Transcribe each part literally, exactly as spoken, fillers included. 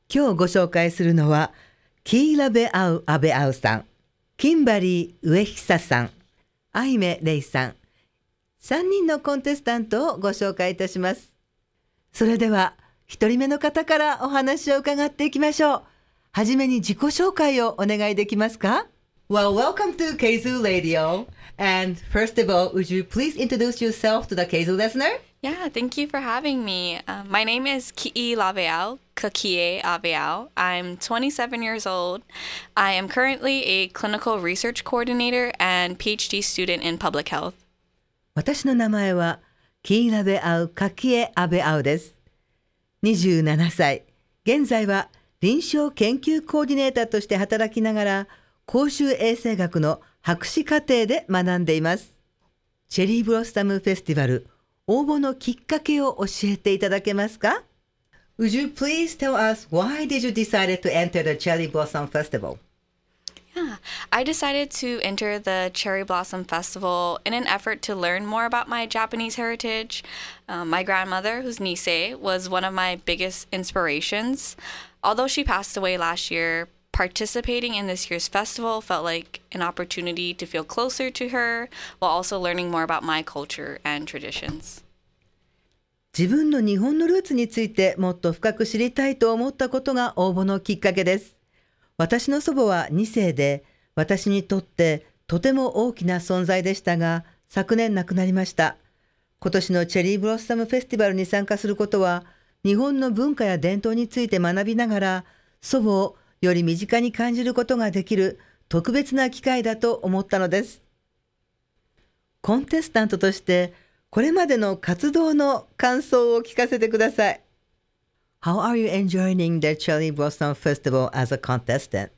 今日ご紹介するのは、キーラベアウアベアウさん、キンバリー上久さん、アイメレイさん、さんにんのコンテスタントをご紹介いたします。それでは、ひとりめの方からお話を伺っていきましょう。はじめに自己紹介をお願いできますか？ Well, welcome to Keizu Radio. And first of all, would you please introduce yourself to the Keizu listener? Yeah, thank you for having me. Uh, my name is Ki'i Laveao, Kakie Aveao. I'm twenty-seven years old. I am currently a clinical research coordinator and PhD student in public health. 私の名前はキーラベアウカキエアベアウです。にじゅうななさい。現在は臨床研究コーディネーターとして働きながら公衆衛生学の博士課程で学んでいます。チェリーブロッサムフェスティバル応募のきっかけを教えていただけますか？ Would you please tell us why did you decide to enter the Cherry Blossom Festival? Yeah, I decided to enter the Cherry Blossom Festival in an effort to learn more about my Japanese heritage. Um, my grandmother, who's Nisei, was one of my biggest inspirations. Although she passed away last year, participating in this year's festival felt like an opportunity to feel closer to her while also learning more about my culture and traditions. 自分の日本のルーツについてもっと深く知りたいと思ったことが応募のきっかけです。私の祖母はにせいで、私にとってとても大きな存在でしたが、昨年亡くなりました。今年のチェリーブロッサムフェスティバルに参加することは、日本の文化や伝統について学びながら、祖母をより身近に感じることができる特別な機会だと思ったのです。コンテスタントとして、これまでの活動の感想を聞かせてください。How are you enjoying the Cherry Blossom Festival as a contestant?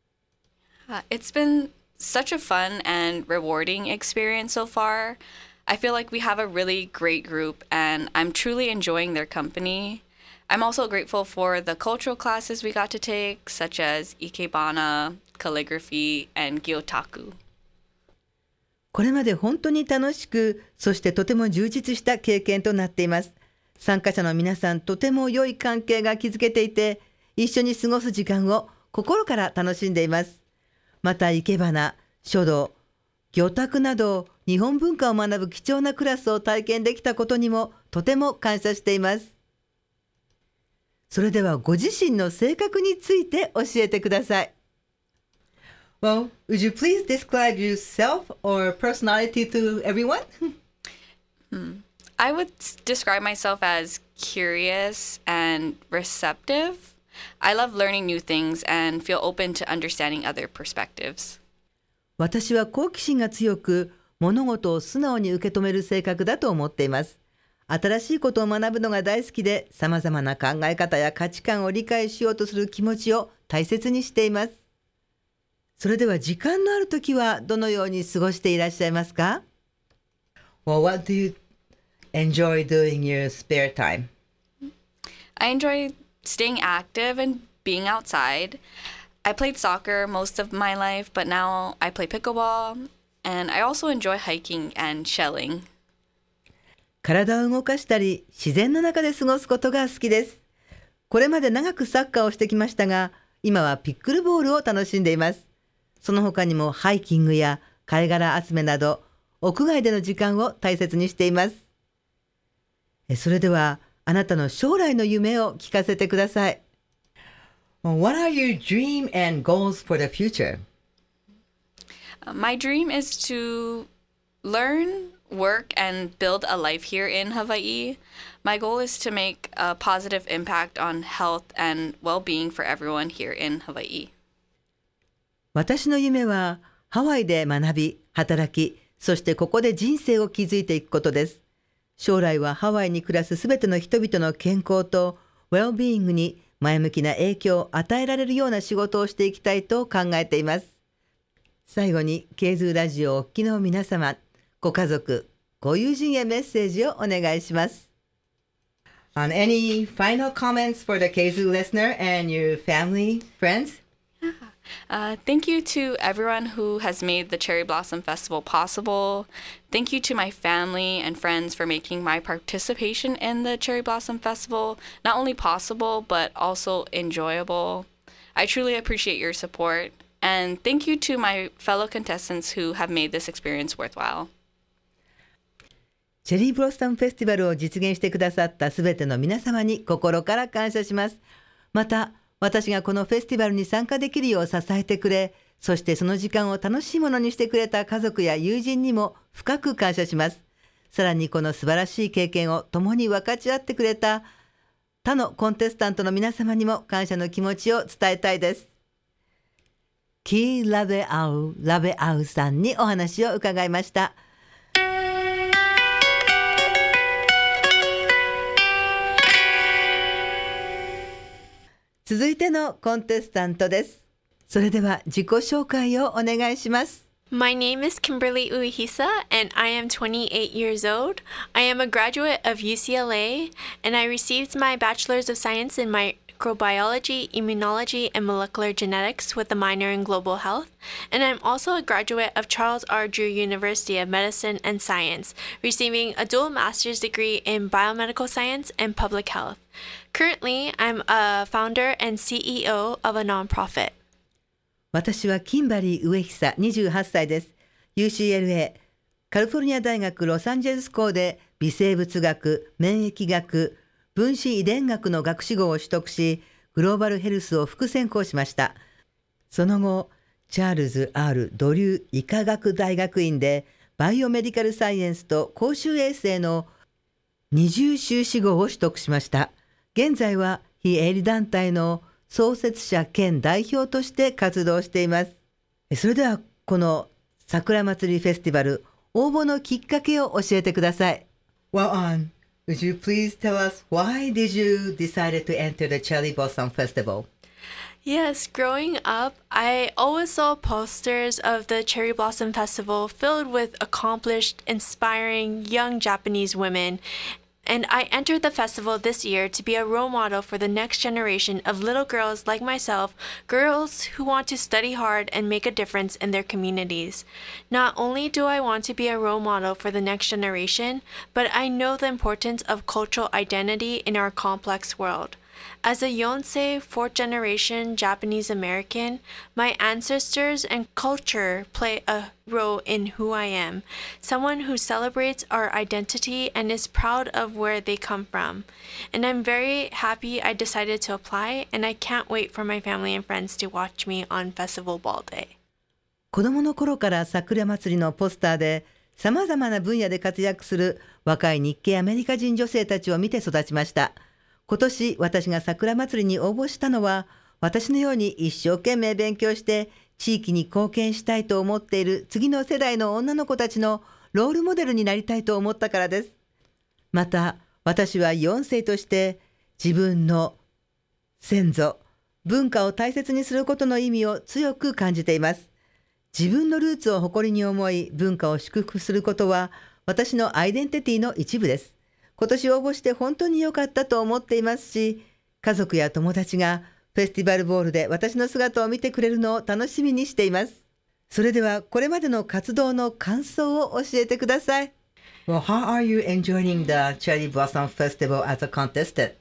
Uh, it's been such a fun and rewarding experience so far. I feel like we have a really great group and I'm truly enjoying their company. I'm also grateful for the cultural classes we got to take, such as Ikebana, calligraphy, and Gyotaku. これまで本当に楽しく、そしてとても充実した経験となっています。参加者の皆さん、とても良い関係が築けていて、一緒に過ごす時間を心から楽しんでいます。また、生け花、書道、魚拓など、日本文化を学ぶ貴重なクラスを体験できたことにもとても感謝しています。それでは、ご自身の性格について教えてください。 Well, would you please describe yourself or personality to everyone? hmm. I would describe myself as curious and receptive. I love learning new things and feel open to understanding other perspectives. 私は好奇心が強く、物事を素直に受け止める性格だと思っています。新しいことを学ぶのが大好きで、様々な考え方や価値観を理解しようとする気持ちを大切にしています。それでは時間のあるときはどのように過ごしていらっしゃいますか？ Well, what do you enjoy doing in your spare time? I enjoy staying active and being outside. I played soccer most of my life, but now I play pickleball, and I also enjoy hiking and shelling. 体を動かしたり、自然の中で過ごすことが好きです。これまで長くサッカーをしてきましたが、今はピックルボールを楽しんでいます。その他にもハイキングや貝殻集めなど、屋外での時間を大切にしています。それでは、あなたの将来の夢を聞かせてください。 Well, what are your dreams and goals for the future? Uh, my dream is to learn, work, and build a life here in Hawaii. My goal is to make a positive impact on health and well-being for everyone here in Hawaii. 私の夢は、ハワイで学び、働き、そしてここで人生を築いていくことです。将来はハワイに暮らすすべての人々の健康とウェルビーイングに前向きな影響を与えられるような仕事をしていきたいと考えています。最後に、ケーズーラジオをお聞きの皆様、ご家族、ご友人へメッセージをお願いします。 And any final comments for the Keizu listener and your family, friends? Uh, thank you to everyone who has made the Cherry Blossom Festival possible. Thank you to my family and friends for making my participation in the Cherry Blossom Festival not only possible, but also enjoyable. I truly appreciate your support. And thank you to my fellow contestants who have made this experience worthwhile. チェリーブロッサムフェスティバルを実現してくださったすべての皆様に心から感謝します。また、私がこのフェスティバルに参加できるよう支えてくれ、そしてその時間を楽しいものにしてくれた家族や友人にも深く感謝します。さらにこの素晴らしい経験を共に分かち合ってくれた他のコンテスタントの皆様にも感謝の気持ちを伝えたいです。キー・ラベアウ・ラベアウさんにお話を伺いました。続いてのコンテスタントです。それでは自己紹介をお願いします。 My name is Kimberly Uehisa, and I am twenty-eight years old. I am a graduate of U C L A, and I received my Bachelor's of Science in Microbiology, Immunology, and Molecular Genetics with a minor in Global Health. And I'm also a graduate of Charles R. Drew University of Medicine and Science, receiving a dual master's degree in Biomedical Science and Public Health. Currently, I'm a founder and C E O of a nonprofit. 私はキンバリー・ウエヒサにじゅうはっさいです。ユーシーエルエー カリフォルニア大学ロサンゼルス校で微生物学、免疫学、分子遺伝学の学士号を取得し、グローバルヘルスを副専攻しました。その後、チャールズ R ドリュー医科学大学院でバイオメディカルサイエンスと公衆衛生の二重修士号を取得しました。現在は非営利団体の創設者兼代表として活動しています。それではこの桜祭りフェスティバル応募のきっかけを教えてください。 Well, on, would you please tell us why did you decide to enter the Cherry Blossom Festival? Yes, growing up, I always saw posters of the Cherry Blossom Festival filled with accomplished, inspiring young Japanese women. And I entered the festival this year to be a role model for the next generation of little girls like myself, girls who want to study hard and make a difference in their communities. Not only do I want to be a role model for the next generation, but I know the importance of cultural identity in our complex world. As a Yonsei fourth generation Japanese American, my ancestors and culture play a role in who I am, someone who celebrates our identity and is proud of where they come from. And I'm very happy I decided to apply, and I can't wait for my family and friends to watch me on Festival Ball Day. 子供の頃から桜祭りのポスターでさまざまな分野で活躍する若い日系アメリカ人女性たちを見て育ちました。今年私が桜祭りに応募したのは、私のように一生懸命勉強して地域に貢献したいと思っている次の世代の女の子たちのロールモデルになりたいと思ったからです。また私はよん世として自分の先祖、文化を大切にすることの意味を強く感じています。自分のルーツを誇りに思い、文化を祝福することは私のアイデンティティの一部です。今年応募して本当に良かったと思っていますし、家族や友達がフェスティバルボールで私の姿を見てくれるのを楽しみにしています。それではこれまでの活動の感想を教えてください。 Well, how are you enjoying the Cherry Blossom Festival as a contestant?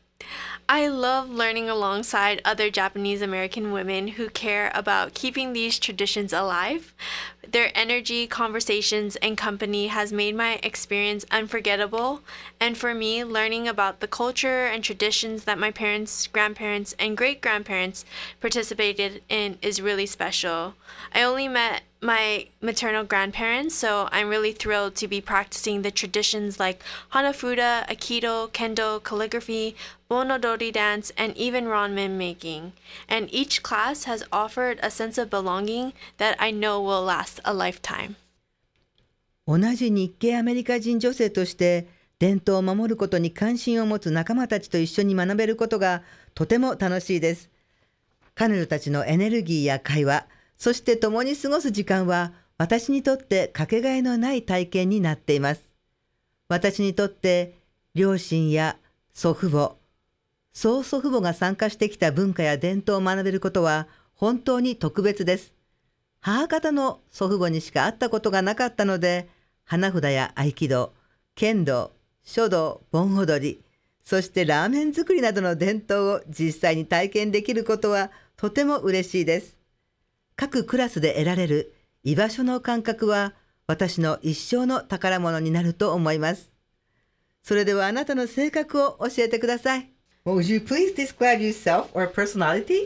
I love learning alongside other Japanese American women who care about keeping these traditions alive. Their energy, conversations, and company has made my experience unforgettable. And for me, learning about the culture and traditions that my parents, grandparents, and great-grandparents participated in is really special. I only met my maternal grandparents, so I'm really thrilled to be practicing the traditions like Hanafuda, Aikido, Kendo, calligraphy, Bonodori dance, and even ramen making. And each class has offered a sense of belonging that I know will last a lifetime. 同じ日系アメリカ人女性として伝統を守ることに関心を持つ仲間たちと一緒に学べることがとても楽しいです。彼女たちのエネルギーや会話、そして共に過ごす時間は私にとってかけがえのない体験になっています。私にとって両親や祖父母、曽祖父母が参加してきた文化や伝統を学べることは本当に特別です。母方の祖父母にしか会ったことがなかったので、花札や合気道、剣道、書道、盆踊り、そしてラーメン作りなどの伝統を実際に体験できることはとても嬉しいです。各クラスで得られる居場所の感覚は私の一生の宝物になると思います。それではあなたの性格を教えてください。 Well, would you please describe yourself or personality?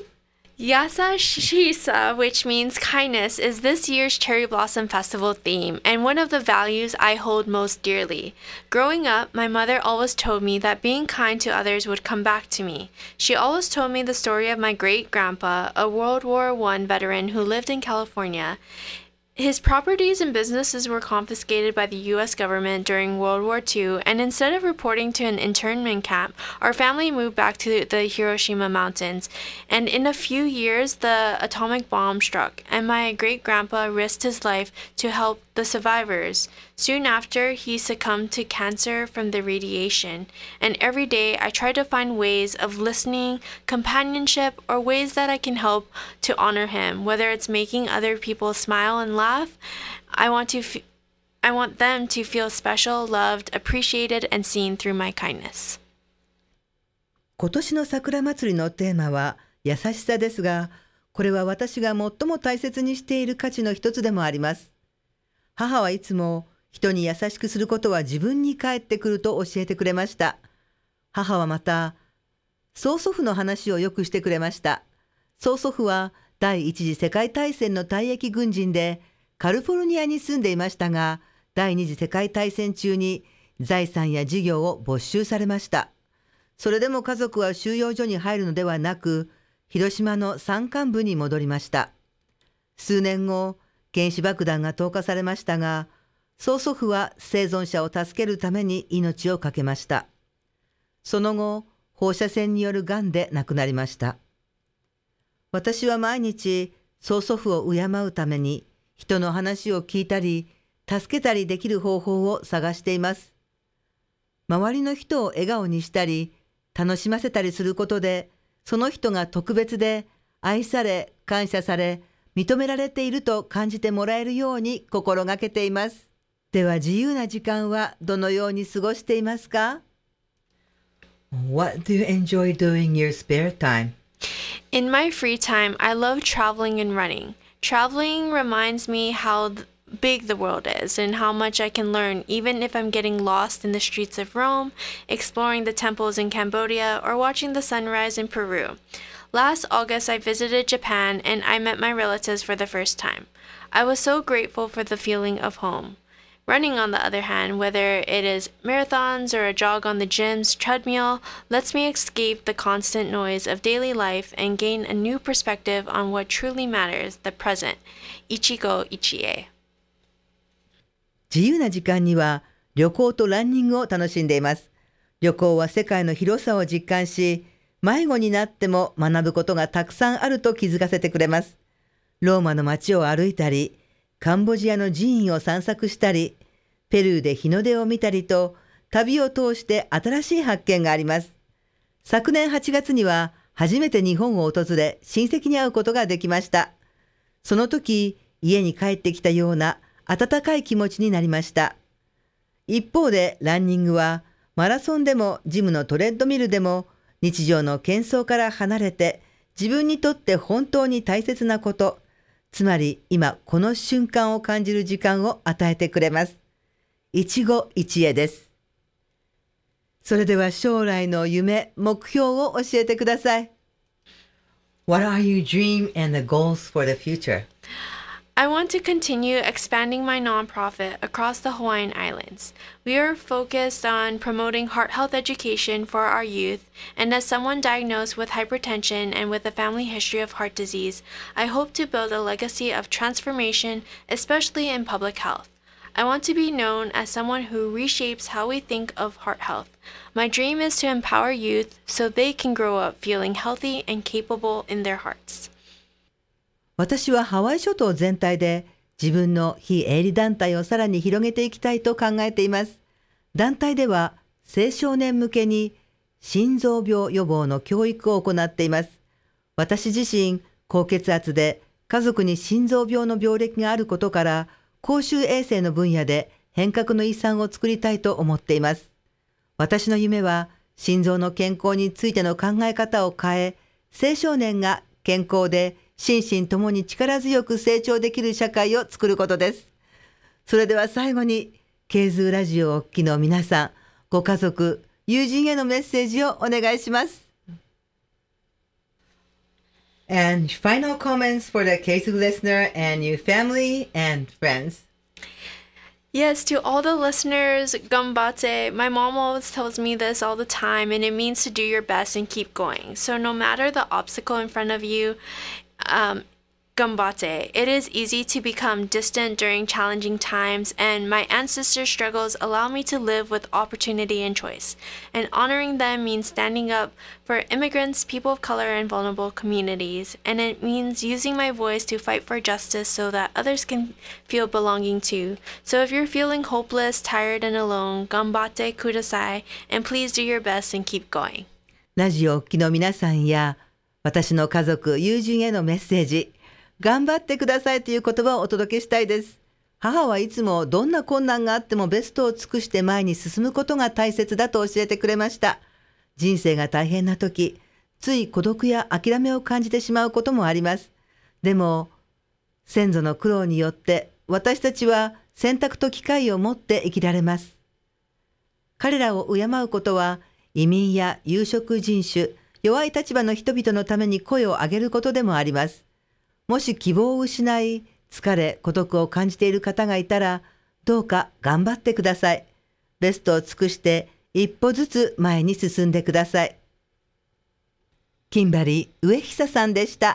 Yasashisa, which means kindness, is this year's Cherry Blossom Festival theme and one of the values I hold most dearly. Growing up, my mother always told me that being kind to others would come back to me. She always told me the story of my great-grandpa, a World War One veteran who lived in California. His properties and businesses were confiscated by the U S government during World War Two, and instead of reporting to an internment camp, our family moved back to the Hiroshima mountains. And in a few years, the atomic bomb struck, and my great-grandpa risked his life to help the survivors. Soon after, he succumbed to cancer from the radiation. And every day, I try to find ways of listening, companionship, or ways that I can help to honor him, whether it's making other people smile and laugh. I want to f- I want them to feel special, loved, appreciated, and seen through my kindness. 今年の桜祭りのテーマは優しさですが、これは私が最も大切にしている価値の一つでもあります。母はいつも人に優しくすることは自分に返ってくると教えてくれました。母はまた、曽祖父の話をよくしてくれました。曽祖父は第一次世界大戦の退役軍人でカリフォルニアに住んでいましたが、第二次世界大戦中に財産や事業を没収されました。それでも家族は収容所に入るのではなく、広島の山間部に戻りました。数年後、原子爆弾が投下されましたが、曽祖父は生存者を助けるために命を懸けました。その後、放射線によるがんで亡くなりました。私は毎日、曽祖父を敬うために、人の話を聞いたり、助けたりできる方法を探しています。周りの人を笑顔にしたり、楽しませたりすることで、その人が特別で、愛され、感謝され、認められていると感じてもらえるように心がけています。では自由な時間はどのように過ごしていますか？ What do you enjoy doing in your spare time? In my free time, I love traveling and running. Traveling reminds me how th- big the world is and how much I can learn even if I'm getting lost in the streets of Rome, exploring the temples in Cambodia, or watching the sunrise in Peru. Last August, I visited Japan and I met my relatives for the first time. I was so grateful for the feeling of home. Running, on the other hand, whether it is marathons or a jog on the gym's treadmill, lets me escape the constant noise of daily life and gain a new perspective on what truly matters, the present. Ichigo Ichie. 自由な時間には旅行とランニングを楽しんでいます。旅行は世界の広さを実感し、迷子になっても学ぶことがたくさんあると気づかせてくれます。ローマの街を歩いたり、カンボジアの寺院を散策したり、ペルーで日の出を見たりと、旅を通して新しい発見があります。昨年はちがつには初めて日本を訪れ、親戚に会うことができました。その時、家に帰ってきたような温かい気持ちになりました。一方でランニングは、マラソンでもジムのトレッドミルでも、日常の喧騒から離れて自分にとって本当に大切なこと、つまり今この瞬間を感じる時間を与えてくれます。一期一会です。それでは将来の夢、目標を教えてください。 What are your dreams and the goals for the future? I want to continue expanding my nonprofit across the Hawaiian Islands. We are focused on promoting heart health education for our youth, and as someone diagnosed with hypertension and with a family history of heart disease, I hope to build a legacy of transformation, especially in public health. I want to be known as someone who reshapes how we think of heart health. My dream is to empower youth so they can grow up feeling healthy and capable in their hearts. 私はハワイ諸島全体で自分の非営利団体をさらに広げていきたいと考えています。団体では青少年向けに心臓病予防の教育を行っています。私自身、 高血圧で家族に心臓病の病歴があることから、公衆衛生の分野で変革の遺産を作りたいと思っています。私の夢は、心臓の健康についての考え方を変え、青少年が健康で心身ともに力強く成長できる社会を作ることです。それでは最後に、ケイズーラジオをお聞きの皆さん、ご家族、友人へのメッセージをお願いします。 And final comments for the K two listener and your family and friends. Yes, to all the listeners, ganbatte. My mom always tells me this all the time, and it means to do your best and keep going. So no matter the obstacle in front of you, um, ganbatte. It is easy to become distant during challenging times, and my ancestors' struggles allow me to live with opportunity and choice. And honoring them means standing up for immigrants, people of color, and vulnerable communities. And it means using my voice to fight for justice so that others can feel belonging too. So if you're feeling hopeless, tired, and alone, ganbatte kudasai, and please do your best and keep going. ラジオをお聞きの皆さんや、私の家族、友人へのメッセージ、頑張ってくださいという言葉をお届けしたいです。母はいつもどんな困難があってもベストを尽くして前に進むことが大切だと教えてくれました。人生が大変な時、つい孤独や諦めを感じてしまうこともあります。でも、先祖の苦労によって私たちは選択と機会を持って生きられます。彼らを敬うことは移民や有色人種、弱い立場の人々のために声を上げることでもあります。もし希望を失い、疲れ、孤独を感じている方がいたら、どうか頑張ってください。ベストを尽くして一歩ずつ前に進んでください。キンバリー上久さんでした。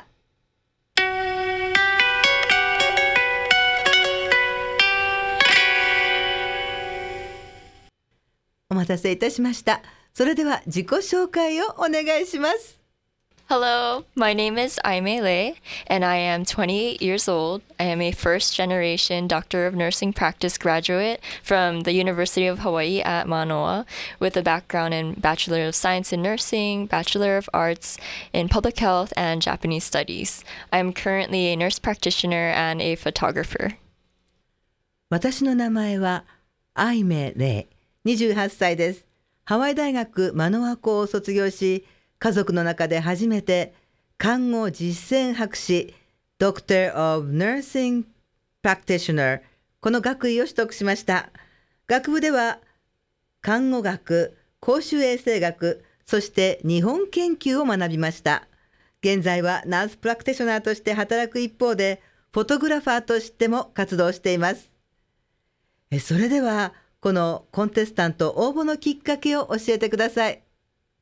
お待たせいたしました。それでは自己紹介をお願いします。 Hello, my name is Aimee Lei, and I am twenty-eight years old. I am a first-generation Doctor of Nursing Practice graduate from the University of Hawaii at Manoa, with a background in Bachelor of Science in Nursing, Bachelor of Arts in Public Health, and Japanese Studies. I am currently a nurse practitioner and a photographer. 私の名前はアイメイレイ、にじゅうはっさいです。ハワイ大学マノア校を卒業し、家族の中で初めて看護実践博士 Doctor of Nursing Practitioner この学位を取得しました。学部では看護学、公衆衛生学、そして日本研究を学びました。現在はナースプラクティショナーとして働く一方で、フォトグラファーとしても活動しています。えそれではこのコンテスタント応募のきっかけを教えてください。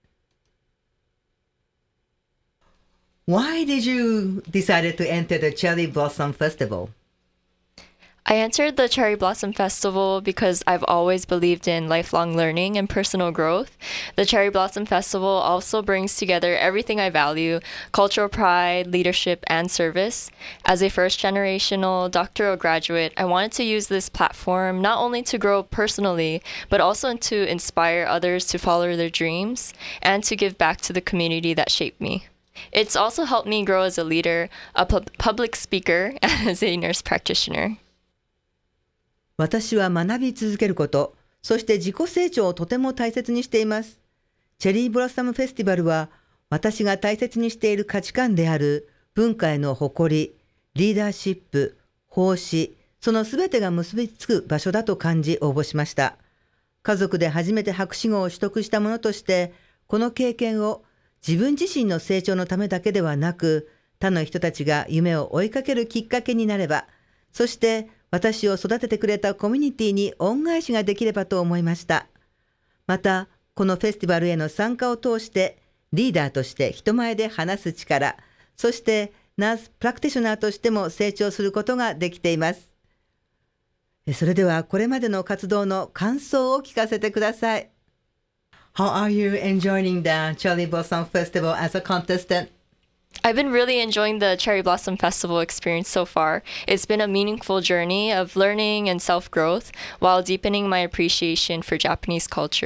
Why did you decide to enter the Cherry Blossom Festival? I entered the Cherry Blossom Festival because I've always believed in lifelong learning and personal growth. The Cherry Blossom Festival also brings together everything I value: cultural pride, leadership, and service. As a first-generational doctoral graduate, I wanted to use this platform not only to grow personally, but also to inspire others to follow their dreams and to give back to the community that shaped me. It's also helped me grow as a leader, a pu- public speaker, and as a nurse practitioner. 私は学び続けること、そして自己成長をとても大切にしています。チェリーブロッサムフェスティバルは、私が大切にしている価値観である文化への誇り、リーダーシップ、奉仕、そのすべてが結びつく場所だと感じ応募しました。家族で初めて博士号を取得したものとして、この経験を自分自身の成長のためだけではなく、他の人たちが夢を追いかけるきっかけになれば、そして私を育ててくれたコミュニティに恩返しができればと思いました。また、このフェスティバルへの参加を通して、リーダーとして人前で話す力、そしてナースプラクティショナーとしても成長することができています。それではこれまでの活動の感想を聞かせてください。 How are you enjoying the Cherry Blossom Festival as a contestant? I've been really enjoying the Cherry Blossom Festival experience so far. It's been a meaningful journey of learning and self-growth while deepening my appreciation for Japanese culture.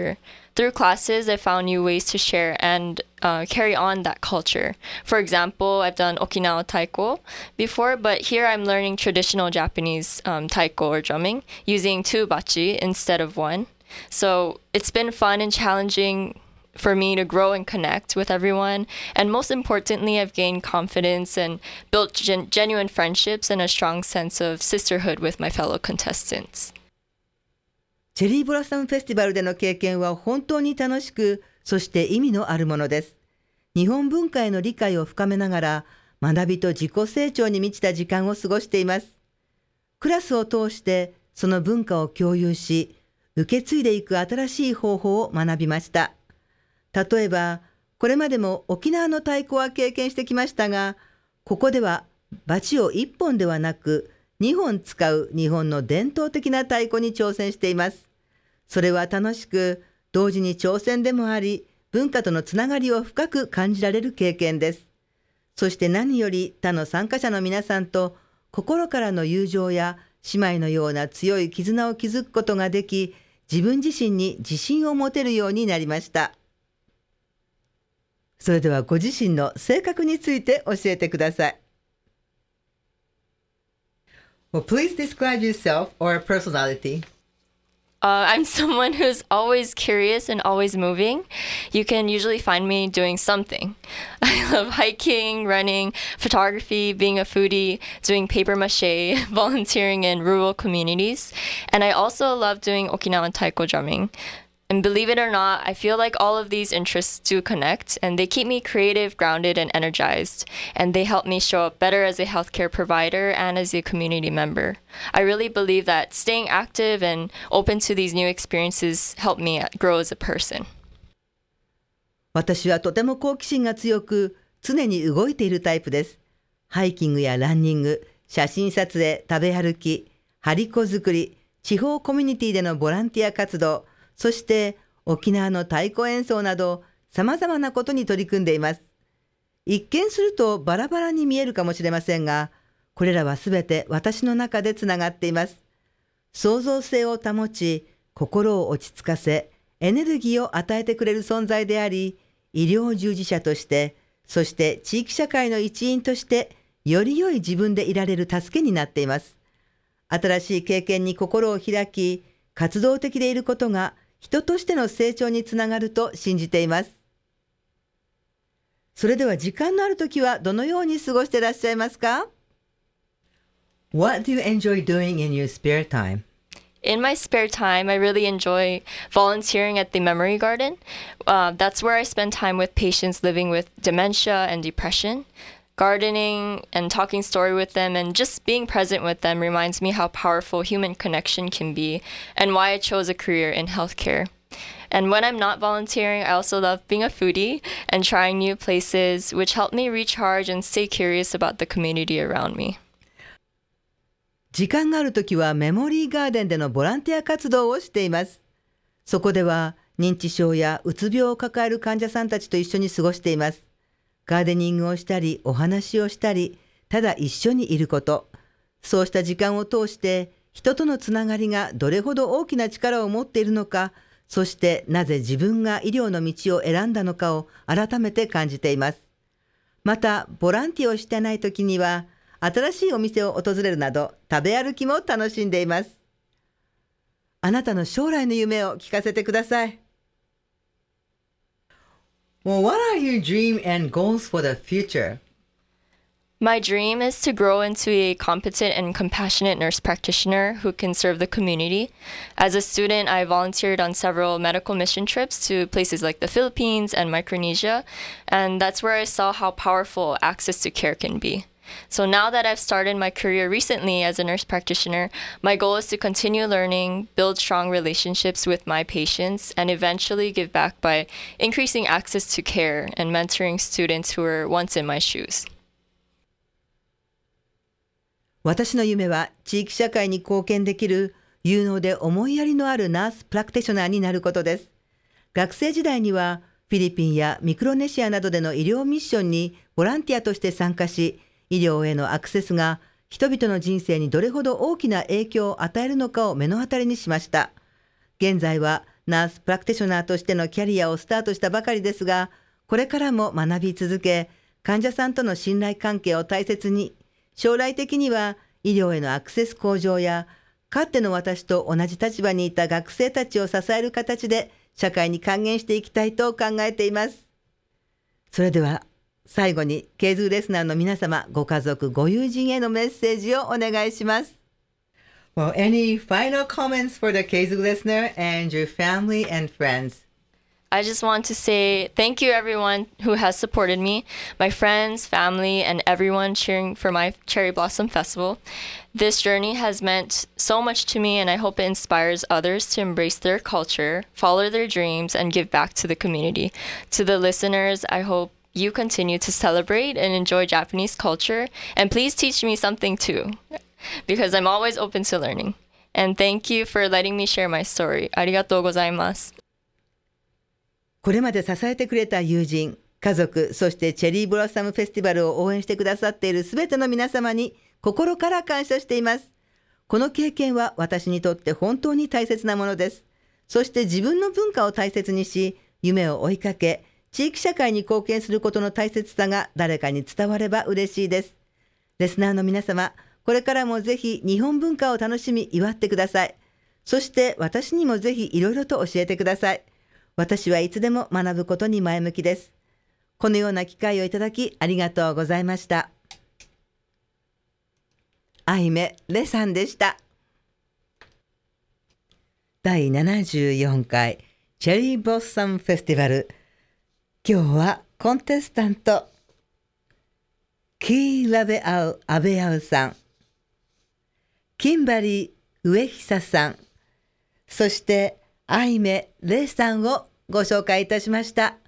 Through classes, I found new ways to share and uh, carry on that culture. For example, I've done Okinawa taiko before, but here I'm learning traditional Japanese um, taiko or drumming using two bachi instead of one. So it's been fun and challenging for me to grow and connect with everyone. And most importantly, I've gained confidence and built gen- genuine friendships and a strong sense of sisterhood with my fellow contestants. チェリーブラッサムフェスティバルでの経験は本当に楽しく、そして意味のあるものです。日本文化への理解を深めながら、学びと自己成長に満ちた時間を過ごしています。クラスを通してその文化を共有し、受け継いでいく新しい方法を学びました。例えば、これまでも沖縄の太鼓は経験してきましたが、ここではバチをいっぽんではなくにほん使う日本の伝統的な太鼓に挑戦しています。それは楽しく、同時に挑戦でもあり、文化とのつながりを深く感じられる経験です。そして何より他の参加者の皆さんと心からの友情や姉妹のような強い絆を築くことができ、自分自身に自信を持てるようになりました。それではご自身の性格について教えてください。 Well, please describe yourself or personality. Uh, I'm someone who's always curious and always moving. You can usually find me doing something. I love hiking, running, photography, being a foodie, doing paper mache, volunteering in rural communities. And I also love doing Okinawan taiko drumming. And believe it or not, I feel like all of these interests do connect, and they keep me creative, grounded, and energized. And they help me show up better as a healthcare provider and as a community member. I really believe that staying active and open to these new experiences help me grow as a person. 私はとても好奇心が強く、常に動いているタイプです。ハイキングやランニング、写真撮影、食べ歩き、張り子作り、地方コミュニティでのボランティア活動、そして沖縄の太鼓演奏など様々なことに取り組んでいます。一見するとバラバラに見えるかもしれませんが、これらはすべて私の中でつながっています。創造性を保ち、心を落ち着かせ、エネルギーを与えてくれる存在であり、医療従事者として、そして地域社会の一員として、より良い自分でいられる助けになっています。新しい経験に心を開き、活動的でいることが人としての成長につながると信じています。それでは時間のあるときはどのように過ごしていらっしゃいますか？ What do you enjoy doing in your spare time? In my spare time, I really enjoy volunteering at the Memory Garden. Uh, that's where I spend time with patients living with dementia and depression. Gardening and talking story with them and just being present with them reminds me how powerful human connection can be and why I chose a career in healthcare. And when I'm not volunteering, I also love being a foodie and trying new places, which help me recharge and stay curious about the community around me. 時間があるときはメモリーガーデンでのボランティア活動をしています。そこでは認知症やうつ病を抱える患者さんたちと一緒に過ごしています。ガーデニングをしたり、お話をしたり、ただ一緒にいること。そうした時間を通して、人とのつながりがどれほど大きな力を持っているのか、そしてなぜ自分が医療の道を選んだのかを改めて感じています。また、ボランティアをしてないときには、新しいお店を訪れるなど、食べ歩きも楽しんでいます。あなたの将来の夢を聞かせてください。 Well, what are your dreams and goals for the future? My dream is to grow into a competent and compassionate nurse practitioner who can serve the community. As a student, I volunteered on several medical mission trips to places like the Philippines and Micronesia, and that's where I saw how powerful access to care can be. So now that I've started my career recently as a nurse practitioner, my goal is to continue learning, build strong relationships with my patients, and eventually give back by increasing access to care and mentoring students who were once in my shoes. 私の夢は地域社会に貢献できる有能で思いやりのあるナースプラクティショナーになることです。学生時代にはフィリピンやミクロネシアなどでの医療ミッションにボランティアとして参加し、医療へのアクセスが人々の人生にどれほど大きな影響を与えるのかを目の当たりにしました。現在はナースプラクティショナーとしてのキャリアをスタートしたばかりですが、これからも学び続け、患者さんとの信頼関係を大切に、将来的には医療へのアクセス向上や、かつての私と同じ立場にいた学生たちを支える形で社会に還元していきたいと考えています。それでは最後にケイズーレスナーの皆様、ご家族、ご友人へのメッセージをお願いします。 Well, any final comments for the Keizu listener and your family and friends? I just want to say thank you everyone who has supported me, my friends, family, and everyone cheering for my Cherry Blossom Festival. This journey has meant so much to me, and I hope it inspires others to embrace their culture, follow their dreams, and give back to the community. To the listeners, I hope you continue to celebrate and enjoy Japanese culture, and please teach me something too, because I'm always open to learning. And thank you for letting me share my story. ありがとうございます。 これまで支えてくれた友人、家族、そしてチェリーブロッサムフェスティバルを応援してくださっているすべての皆様に心から感謝しています。この経験は私にとって本当に大切なものです。そして自分の文化を大切にし、夢を追いかけ、地域社会に貢献することの大切さが誰かに伝われば嬉しいです。リスナーの皆様、これからもぜひ日本文化を楽しみ祝ってください。そして私にもぜひいろいろと教えてください。私はいつでも学ぶことに前向きです。このような機会をいただきありがとうございました。アイメ・レさんでした。だいななじゅうよんかいチェリー・ブロッサムフェスティバル。今日はコンテスタントキー・ラベアウ・アベアウさん、キンバリー・上久さん、そしてアイメ・レイさんをご紹介いたしました。